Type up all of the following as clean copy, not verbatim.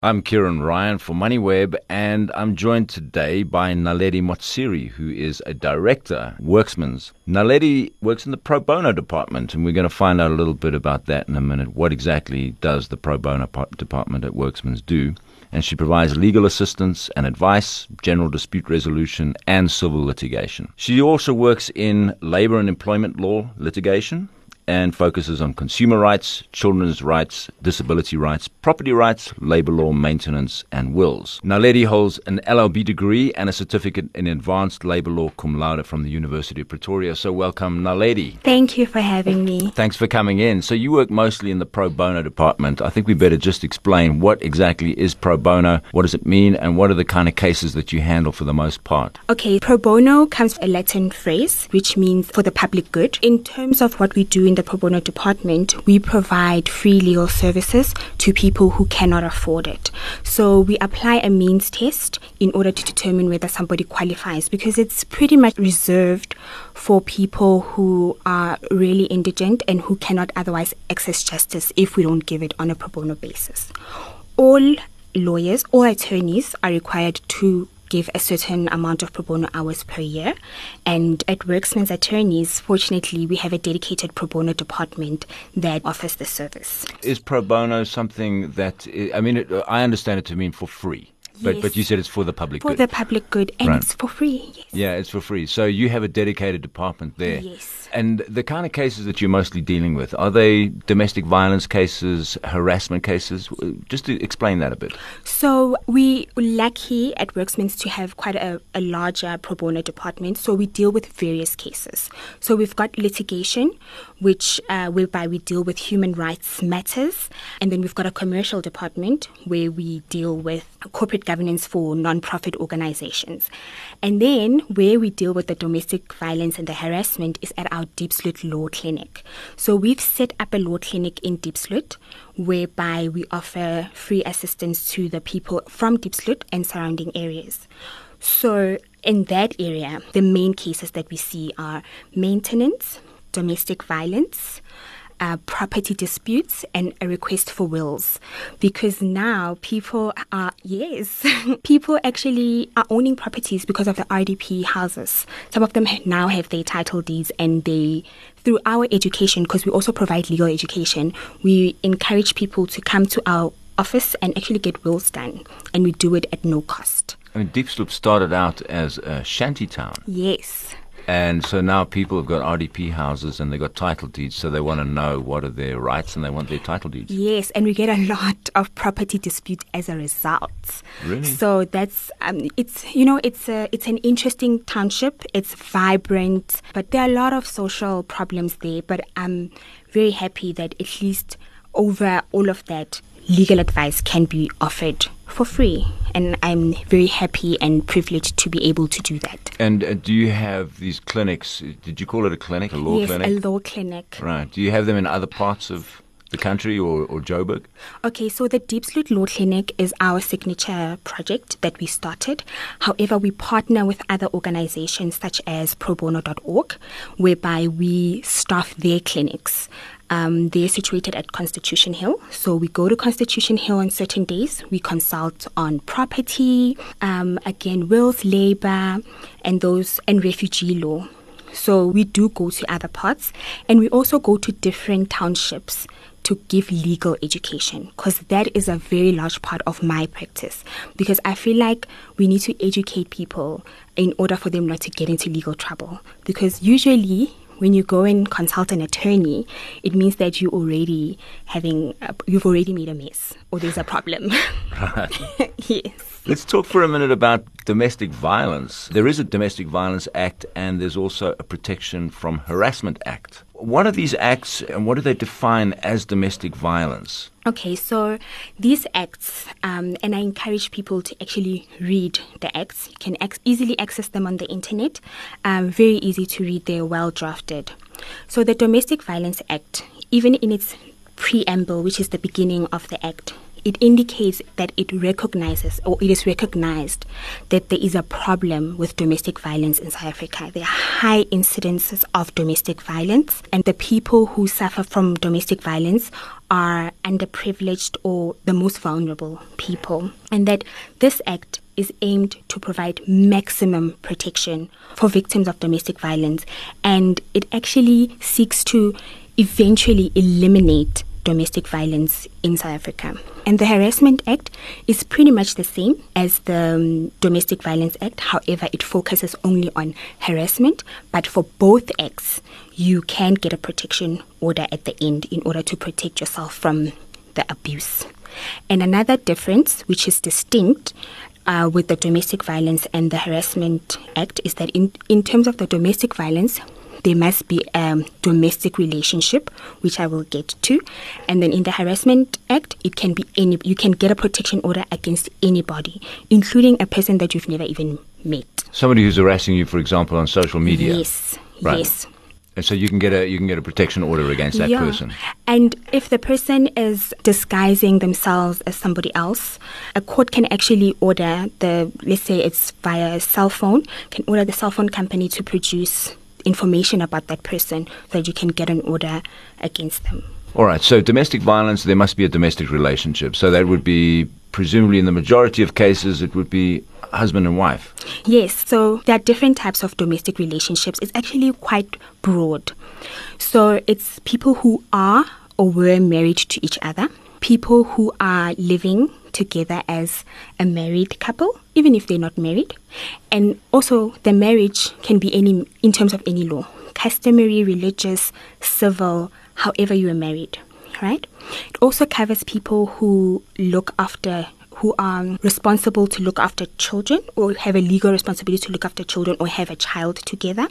I'm Kieran Ryan for MoneyWeb, and I'm joined today by Naledi Motsiri, who is a director, Worksmans. Naledi works in the pro bono department, and we're going to find out a little bit about that in a minute. What exactly does the pro bono department at Worksmans do? And she provides legal assistance and advice, general dispute resolution, and civil litigation. She also works in labor and employment law litigation, and focuses on consumer rights, children's rights, disability rights, property rights, labor law, maintenance, and wills. Naledi holds an LLB degree and a certificate in advanced labor law cum laude from the University of Pretoria. So welcome, Naledi. Thank you for having me. Thanks for coming in. So you work mostly in the pro bono department. I think we better just explain what exactly is pro bono, what does it mean, and what are the kind of cases that you handle for the most part? Okay, pro bono comes from a Latin phrase, which means for the public good. In terms of what we do in the pro bono department, we provide free legal services to people who cannot afford it. So we apply a means test in order to determine whether somebody qualifies, because it's pretty much reserved for people who are really indigent and who cannot otherwise access justice if we don't give it on a pro bono basis. All lawyers or attorneys are required to give a certain amount of pro bono hours per year. And at Worksmans Attorneys, fortunately, we have a dedicated pro bono department that offers the service. Is pro bono something that, I understand it to mean for free. But you said it's for the public good. For the public good, and Right. It's for free, yes. Yeah, it's for free. So you have a dedicated department there. Yes. And the kind of cases that you're mostly dealing with, are they domestic violence cases, harassment cases? Just to explain that a bit. So we're lucky at Worksmans to have quite a larger pro bono department. So we deal with various cases. So we've got litigation, which whereby we deal with human rights matters. And then we've got a commercial department where we deal with corporate governance for non-profit organizations. And then where we deal with the domestic violence and the harassment is at our Diepsloot Law Clinic. So we've set up a law clinic in Diepsloot whereby we offer free assistance to the people from Diepsloot and surrounding areas. So in that area, the main cases that we see are maintenance, domestic violence, property disputes, and a request for wills. Because now people actually are owning properties because of the RDP houses. Some of them now have their title deeds, and through our education, because we also provide legal education, we encourage people to come to our office and actually get wills done, and we do it at no cost. I mean, Diepsloot started out as a shanty town. Yes. And so now people have got RDP houses and they've got title deeds, so they want to know what are their rights and they want their title deeds. Yes, and we get a lot of property dispute as a result. Really? So that's it's an interesting township. It's vibrant, but there are a lot of social problems there. But I'm very happy that at least over all of that, legal advice can be offered for free, and I'm very happy and privileged to be able to do that. And do you have these clinics? Did you call it a clinic, a law clinic? Yes, a law clinic. Right. Do you have them in other parts of the country or Joburg? Okay, so the Diepsloot Law Clinic is our signature project that we started. However, we partner with other organizations such as probono.org, whereby we staff their clinics. They're situated at Constitution Hill. So we go to Constitution Hill on certain days. We consult on property, wills, labor, and refugee law. So we do go to other parts, and we also go to different townships to give legal education, because that is a very large part of my practice, because I feel like we need to educate people in order for them not to get into legal trouble. Because usually when you go and consult an attorney, it means that you've already made a mess, or there's a problem. Right. Yes. Let's talk for a minute about domestic violence. There is a Domestic Violence Act and there's also a Protection from Harassment Act. What are these acts and what do they define as domestic violence? Okay, so these acts, and I encourage people to actually read the acts. You can easily access them on the internet. Very easy to read, they're well drafted. So the Domestic Violence Act, even in its preamble, which is the beginning of the act, it indicates that it is recognized that there is a problem with domestic violence in South Africa. There are high incidences of domestic violence, and the people who suffer from domestic violence are underprivileged or the most vulnerable people, and that this act is aimed to provide maximum protection for victims of domestic violence, and it actually seeks to eventually eliminate domestic violence in South Africa. And the Harassment Act is pretty much the same as the Domestic Violence Act. However, it focuses only on harassment. But for both acts, you can get a protection order at the end in order to protect yourself from the abuse. And another difference, which is distinct with the Domestic Violence and the Harassment Act, is that in terms of the domestic violence, there must be a domestic relationship, which I will get to. And then in the Harassment Act, it can be you can get a protection order against anybody, including a person that you've never even met. Somebody who's harassing you, for example, on social media. Yes, right. Yes. And so you can get a protection order against that person. And if the person is disguising themselves as somebody else, a court can actually order let's say it's via a cell phone, can order the cell phone company to produce information about that person so that you can get an order against them. All right, so domestic violence, there must be a domestic relationship. So that would be, presumably in the majority of cases, it would be husband and wife. Yes, so there are different types of domestic relationships. It's actually quite broad. So it's people who are or were married to each other, people who are living together as a married couple, even if they're not married. And also the marriage can be in terms of any law, customary, religious, civil, however you are married, right? It also covers people who are responsible to look after children or have a legal responsibility to look after children or have a child together.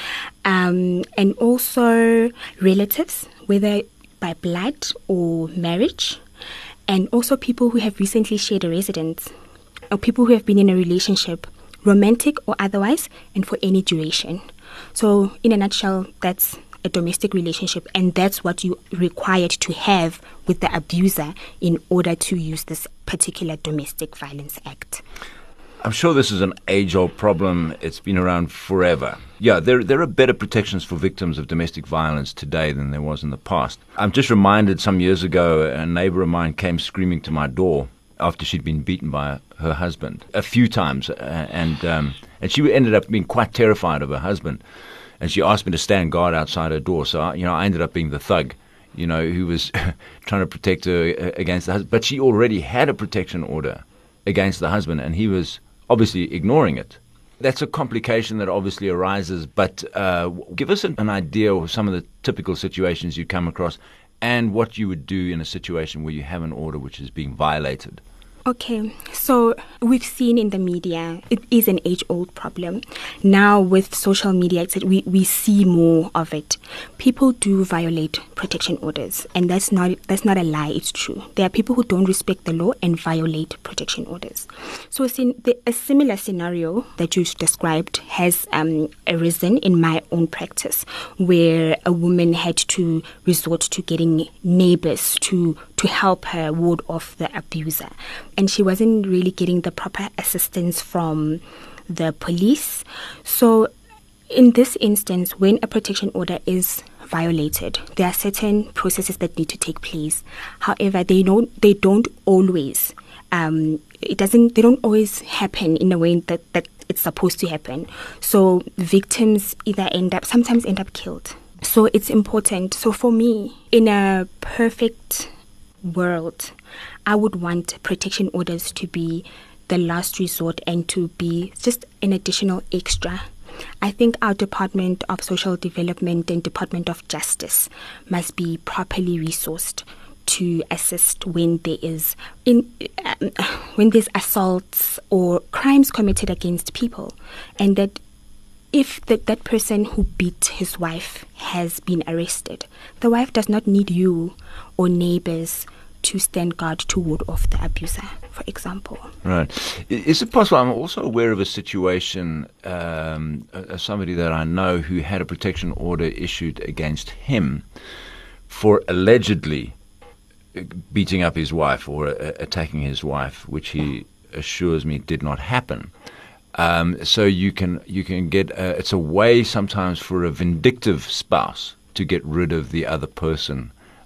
And also relatives, whether by blood or marriage. And also people who have recently shared a residence, or people who have been in a relationship, romantic or otherwise, and for any duration. So in a nutshell, that's a domestic relationship, and that's what you required to have with the abuser in order to use this particular Domestic Violence Act. I'm sure this is an age-old problem. It's been around forever. Yeah, there are better protections for victims of domestic violence today than there was in the past. I'm just reminded some years ago, a neighbor of mine came screaming to my door after she'd been beaten by her husband a few times, and she ended up being quite terrified of her husband. And she asked me to stand guard outside her door. So, I ended up being the thug, who was trying to protect her against the husband. But she already had a protection order against the husband, and he was obviously ignoring it. That's a complication that obviously arises, but give us an idea of some of the typical situations you come across and what you would do in a situation where you have an order which is being violated. Okay, so we've seen in the media, it is an age-old problem. Now with social media, we see more of it. People do violate protection orders, and that's not a lie, it's true. There are people who don't respect the law and violate protection orders. So a similar scenario that you described has arisen in my own practice, where a woman had to resort to getting neighbors to help her ward off the abuser. And she wasn't really getting the proper assistance from the police. So in this instance, when a protection order is violated, there are certain processes that need to take place. However, they don't always happen in a way that it's supposed to happen. So victims sometimes end up killed. So it's important. So for me, in a perfect world, I would want protection orders to be the last resort and to be just an additional extra. I think our Department of Social Development and Department of Justice must be properly resourced to assist when there's assaults or crimes committed against people, and that if that person who beat his wife has been arrested, the wife does not need you or neighbors to stand guard to ward off the abuser, for example. Right. Is it possible? I'm also aware of a situation, somebody that I know who had a protection order issued against him for allegedly beating up his wife or attacking his wife, which he assures me did not happen. So you can get it's a way sometimes for a vindictive spouse to get rid of the other person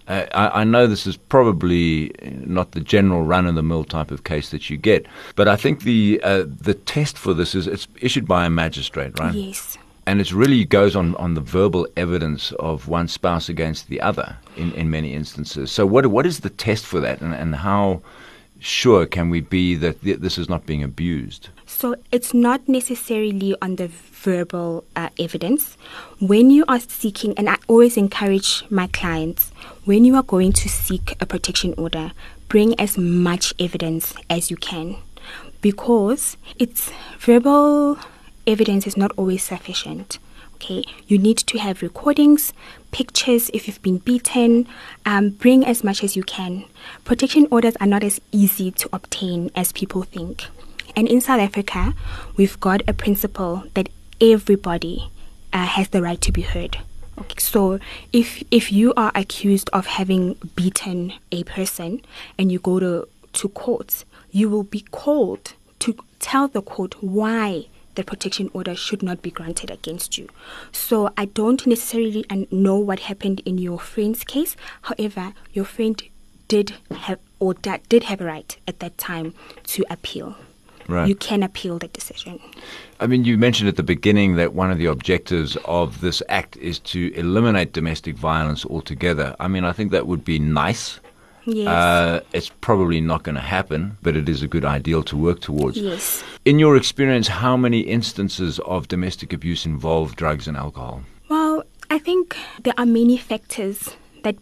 I know this is probably not the general run-of-the-mill type of case that you get, but I think the test for this is it's issued by a magistrate, right? Yes. And it really goes on the verbal evidence of one spouse against the other in many instances. So what is the test for that, and how sure can we be that this is not being abused? So it's not necessarily on the verbal evidence. When you are seeking, and I always encourage my clients, when you are going to seek a protection order, bring as much evidence as you can, because it's verbal evidence is not always sufficient. Okay, you need to have recordings, pictures if you've been beaten. Bring as much as you can. Protection orders are not as easy to obtain as people think. And in South Africa, we've got a principle that everybody has the right to be heard. Okay, so if you are accused of having beaten a person and you go to court, you will be called to tell the court why the protection order should not be granted against you. So I don't necessarily know what happened in your friend's case. However, your friend did have a right at that time to appeal. Right. You can appeal the decision. I mean, you mentioned at the beginning that one of the objectives of this act is to eliminate domestic violence altogether. I mean, I think that would be nice. Yes. It's probably not going to happen, but it is a good ideal to work towards. Yes. In your experience, how many instances of domestic abuse involve drugs and alcohol? Well, I think there are many factors that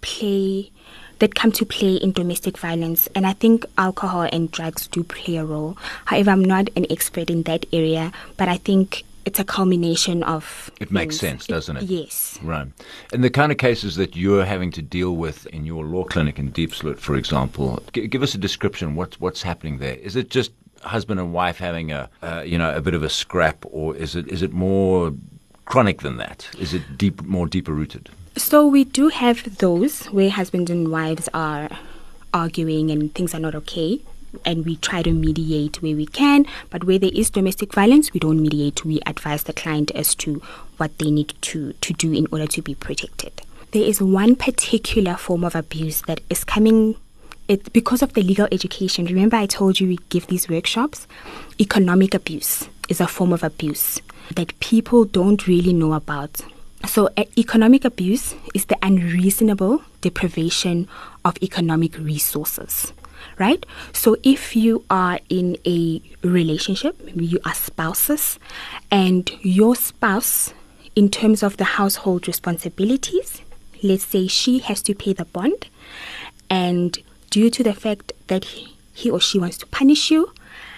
come to play in domestic violence, and I think alcohol and drugs do play a role. However, I'm not an expert in that area, but I think it's a culmination of It makes sense, doesn't it? Yes. Right. And the kind of cases that you're having to deal with in your law clinic in Diepsloot, for example, give us a description. What's happening there? Is it just husband and wife having a bit of a scrap, or is it more chronic than that? Is it more deeper rooted? So we do have those where husbands and wives are arguing and things are not okay, and we try to mediate where we can. But where there is domestic violence, we don't mediate. We advise the client as to what they need to do in order to be protected. There is one particular form of abuse that is coming because of the legal education. Remember I told you we give these workshops? Economic abuse is a form of abuse that people don't really know about. So economic abuse is the unreasonable deprivation of economic resources, right? So if you are in a relationship, maybe you are spouses, and your spouse, in terms of the household responsibilities, let's say she has to pay the bond, and due to the fact that he or she wants to punish you,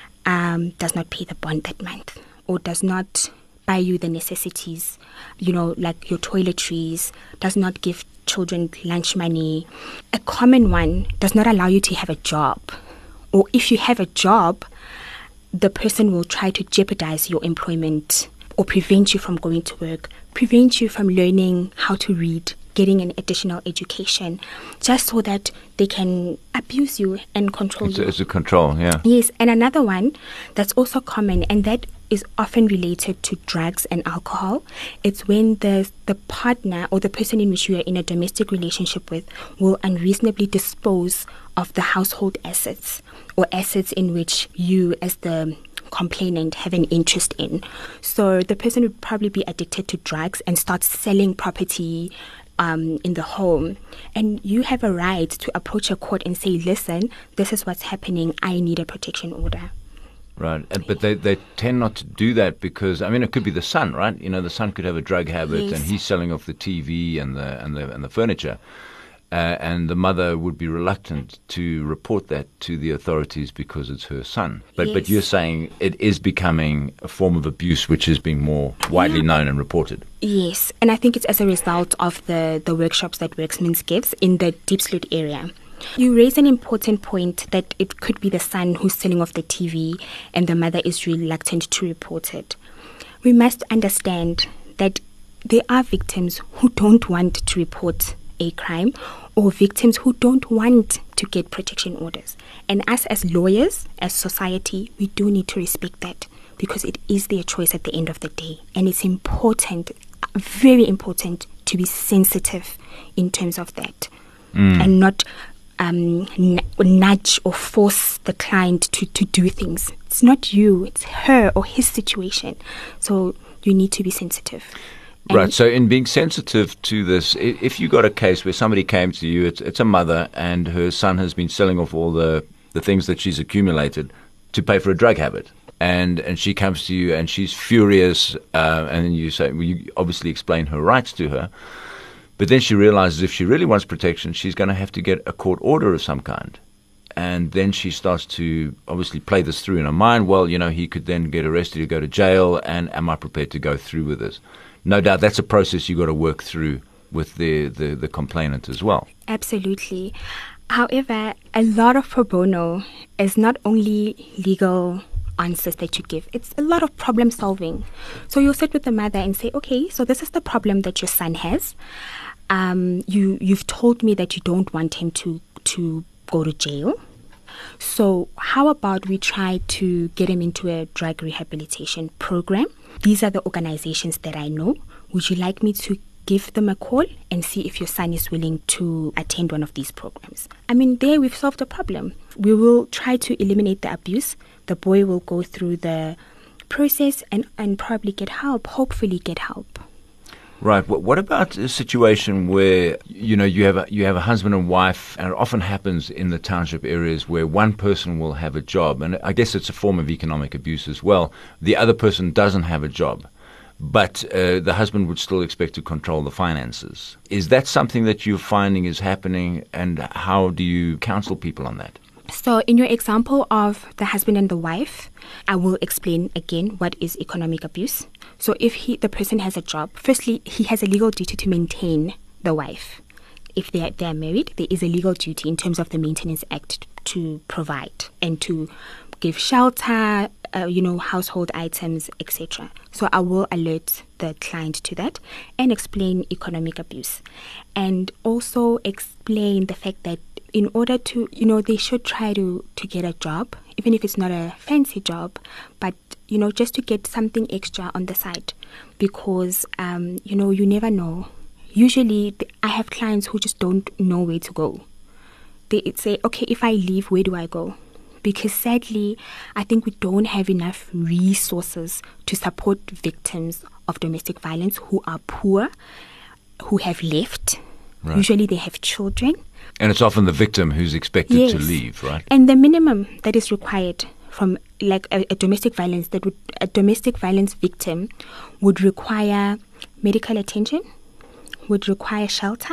does not pay the bond that month, or does not buy you the necessities, like your toiletries, does not give children lunch money. A common one, does not allow you to have a job. Or if you have a job, the person will try to jeopardize your employment or prevent you from going to work, prevent you from learning how to read, getting an additional education, just so that they can abuse you and control you. It's a control, yeah. Yes, and another one that's also common, and that is often related to drugs and alcohol. It's when the partner or the person in which you are in a domestic relationship with will unreasonably dispose of the household assets, or assets in which you as the complainant have an interest in. So the person would probably be addicted to drugs and start selling property in the home, and you have a right to approach a court and say, listen, this is what's happening, I need a protection order. Right, but they tend not to do that because, I mean, it could be the son, right? The son could have a drug habit, Yes. and he's selling off the TV and the furniture, and the mother would be reluctant to report that to the authorities because it's her son. But Yes. you're saying it is becoming a form of abuse which is being more widely known and reported. Yes, and I think it's as a result of the workshops that Worksmans gives in the Diepsloot area. You raise an important point that it could be the son who's selling off the TV and the mother is reluctant to report it. We must understand that there are victims who don't want to report a crime, or victims who don't want to get protection orders. And us as lawyers, as society, we do need to respect that, because it is their choice at the end of the day. And it's important, very important, to be sensitive in terms of that. and not nudge or force the client to do things. It's not you, it's her or his situation. So you need to be sensitive. Right. So in being sensitive to this, if you got a case where somebody came to you, it's a mother and her son has been selling off all the things that she's accumulated to pay for a drug habit. And she comes to you and she's furious, and you say, well, you obviously explain her rights to her. But then she realizes if she really wants protection, she's going to have to get a court order of some kind. And then she starts to obviously play this through in her mind. Well, he could then get arrested or go to jail, and am I prepared to go through with this? No doubt that's a process you've got to work through with the complainant as well. Absolutely. However, a lot of pro bono is not only legal answers that you give. It's a lot of problem solving. So you'll sit with the mother and say, okay, so this is the problem that your son has. You've told me that you don't want him to go to jail. So how about we try to get him into a drug rehabilitation program? These are the organizations that I know. Would you like me to give them a call and see if your son is willing to attend one of these programs? I mean, there we've solved the problem. We will try to eliminate the abuse. The boy will go through the process and probably get help, hopefully get help. Right. What about a situation where, you have a husband and wife, and it often happens in the township areas where one person will have a job, and I guess it's a form of economic abuse as well. The other person doesn't have a job, but the husband would still expect to control the finances. Is that something that you're finding is happening, and how do you counsel people on that? So in your example of the husband and the wife, I will explain again what is economic abuse. So if the person has a job, firstly, he has a legal duty to maintain the wife. If they are married, there is a legal duty in terms of the Maintenance Act to provide and to give shelter, household items, etc. So I will alert the client to that and explain economic abuse. And also explain the fact that in order to, they should try to get a job, even if it's not a fancy job, but, just to get something extra on the side. Because, you never know. Usually, I have clients who just don't know where to go. They say, okay, if I leave, where do I go? Because sadly, I think we don't have enough resources to support victims of domestic violence who are poor, who have left. Right. Usually they have children. And it's often the victim who's expected to leave, right? And the minimum that is required from a domestic violence victim would require medical attention, would require shelter,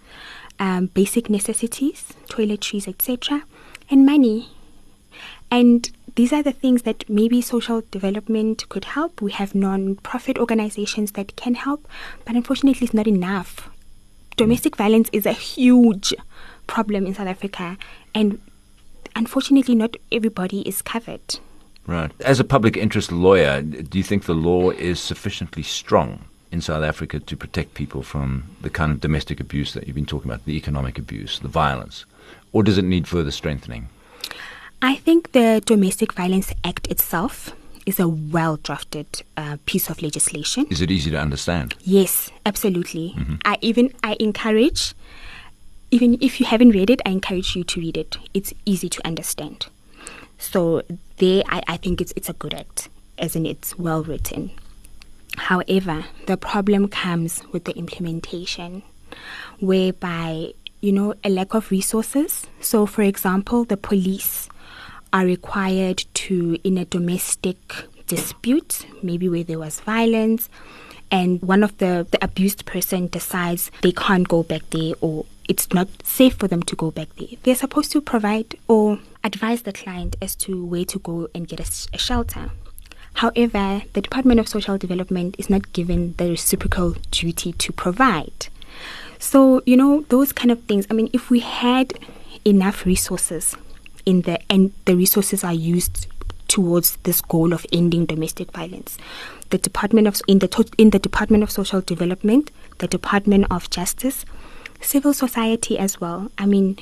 basic necessities, toiletries, etc., and money. And these are the things that maybe social development could help. We have non-profit organizations that can help, but unfortunately it's not enough. Domestic violence is a huge problem in South Africa, and unfortunately not everybody is covered. Right. As a public interest lawyer, do you think the law is sufficiently strong in South Africa to protect people from the kind of domestic abuse that you've been talking about, the economic abuse, the violence? Or does it need further strengthening? I think the Domestic Violence Act itself is a well-drafted piece of legislation. Is it easy to understand? Yes, absolutely. Mm-hmm. I encourage, even if you haven't read it, I encourage you to read it. It's easy to understand. So there, I think it's a good act, as in it's well written. However, the problem comes with the implementation, whereby, a lack of resources. So, for example, the police are required to, in a domestic dispute, maybe where there was violence, and one of the abused person decides they can't go back there, or it's not safe for them to go back there. They're supposed to provide or advise the client as to where to go and get a shelter. However, the Department of Social Development is not given the reciprocal duty to provide. So, those kind of things. I mean, if we had enough resources and the resources are used towards this goal of ending domestic violence, in the Department of Social Development, the Department of Justice, Civil society as well. I mean,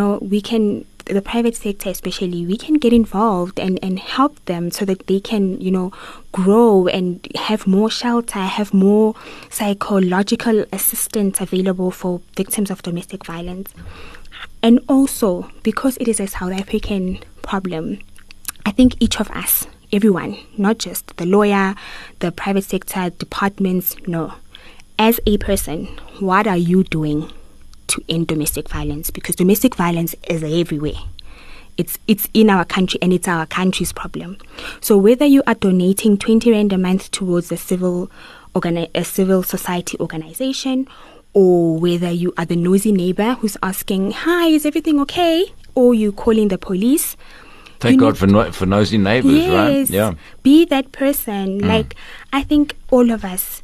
the private sector especially, we can get involved and help them so that they can, grow and have more shelter, have more psychological assistance available for victims of domestic violence. And also, because it is a South African problem, I think each of us, everyone, not just the lawyer, the private sector, departments, no. As a person, what are you doing to end domestic violence? Because domestic violence is everywhere. It's in our country, and it's our country's problem. So whether you are donating 20 Rand a month towards a civil society organization, or whether you are the nosy neighbor who's asking, "Hi, is everything okay?" or you calling the police. Thank God for nosy neighbors, yes, right? Yeah. Be that person. I think all of us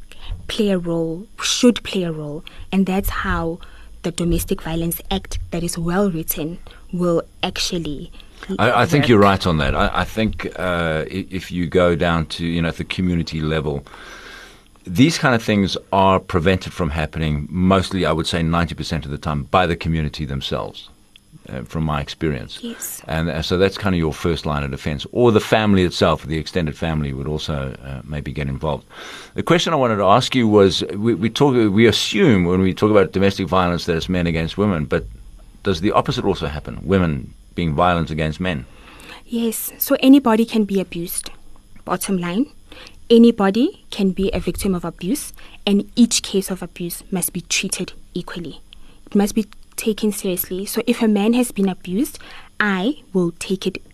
should play a role, and that's how the Domestic Violence Act that is well written will actually I think you're right on that. I think if you go down to the community level, these kind of things are prevented from happening mostly, I would say 90% of the time, by the community themselves. From my experience. Yes. And so that's kind of your first line of defense. Or the family itself, the extended family would also maybe get involved. The question I wanted to ask you was, we assume when we talk about domestic violence that it's men against women, but does the opposite also happen? Women being violent against men? Yes. So anybody can be abused. Bottom line. Anybody can be a victim of abuse, and each case of abuse must be treated equally. It must be taken seriously. So if a man has been abused, I will take it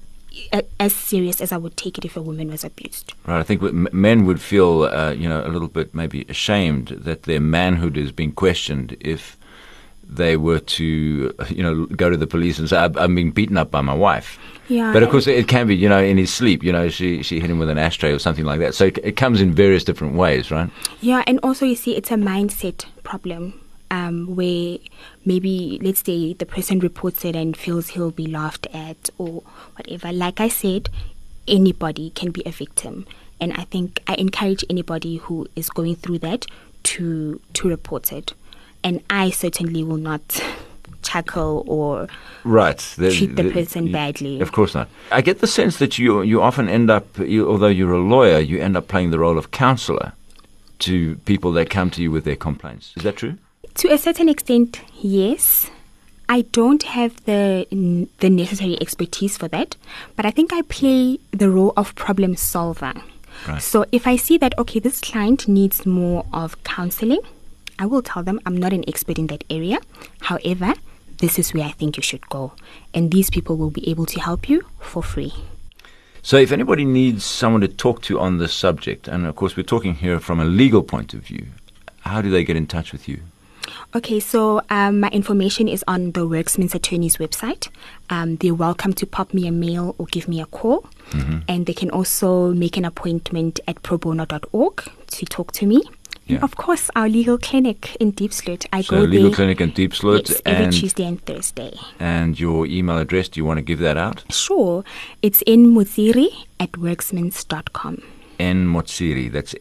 as serious as I would take it if a woman was abused. Right. I think men would feel, a little bit maybe ashamed that their manhood is being questioned if they were to, go to the police and say, I'm being beaten up by my wife. Yeah. But of course it can be, in his sleep, she hit him with an ashtray or something like that. So it comes in various different ways, right? Yeah. And also, you see, it's a mindset problem. Where maybe, let's say, the person reports it and feels he'll be laughed at or whatever. Like I said, anybody can be a victim. And I think I encourage anybody who is going through that to report it. And I certainly will not chuckle or treat the person badly. Of course not. I get the sense that you often end up, although you're a lawyer, you end up playing the role of counselor to people that come to you with their complaints. Is that true? To a certain extent, yes. I don't have the necessary expertise for that, but I think I play the role of problem solver. Right. So if I see that, okay, this client needs more of counseling, I will tell them I'm not an expert in that area. However, this is where I think you should go. And these people will be able to help you for free. So if anybody needs someone to talk to on this subject, and of course we're talking here from a legal point of view, how do they get in touch with you? Okay, so my information is on the Worksman's Attorney's website. They're welcome to pop me a mail or give me a call. Mm-hmm. And they can also make an appointment at probono.org to talk to me. Yeah. And of course, our legal clinic in Diepsloot. I go there. Legal clinic in Diepsloot. Yes, every Tuesday and Thursday. And your email address, do you want to give that out? Sure. It's nmotsiri@worksmans.com. Nmotsiri, that's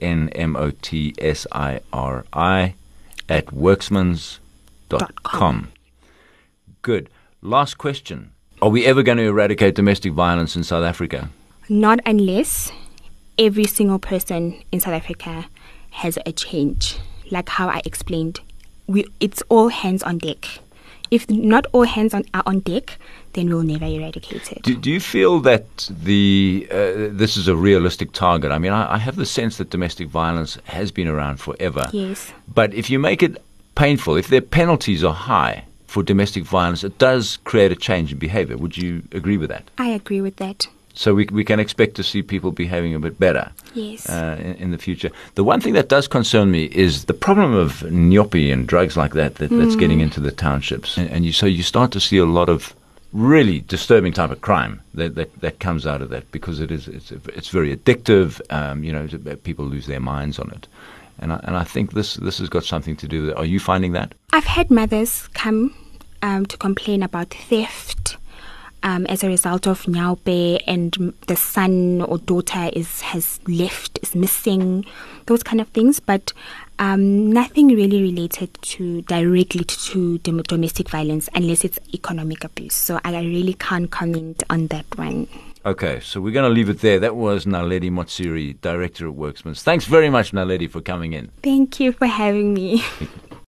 NMOTSIRI @worksmans.com. Good. Last question. Are we ever going to eradicate domestic violence in South Africa? Not unless every single person in South Africa has a change. Like how I explained, it's all hands on deck. If not all hands are on deck, then we'll never eradicate it. Do you feel that this is a realistic target? I mean, I have the sense that domestic violence has been around forever. Yes. But if you make it painful, if their penalties are high for domestic violence, it does create a change in behavior. Would you agree with that? I agree with that. So we can expect to see people behaving a bit better. Yes. In the future. The one thing that does concern me is the problem of nyopi and drugs like that's getting into the townships. So you start to see a lot of really disturbing type of crime that comes out of that, because it's very addictive. People lose their minds on it. And I think this has got something to do with it. Are you finding that? I've had mothers come to complain about theft as a result of nyaope, and the son or daughter is missing, those kind of things. But Nothing really related directly to domestic violence unless it's economic abuse. So I really can't comment on that one. Okay, so we're going to leave it there. That was Naledi Motsiri, Director at Worksmans. Thanks very much, Naledi, for coming in. Thank you for having me.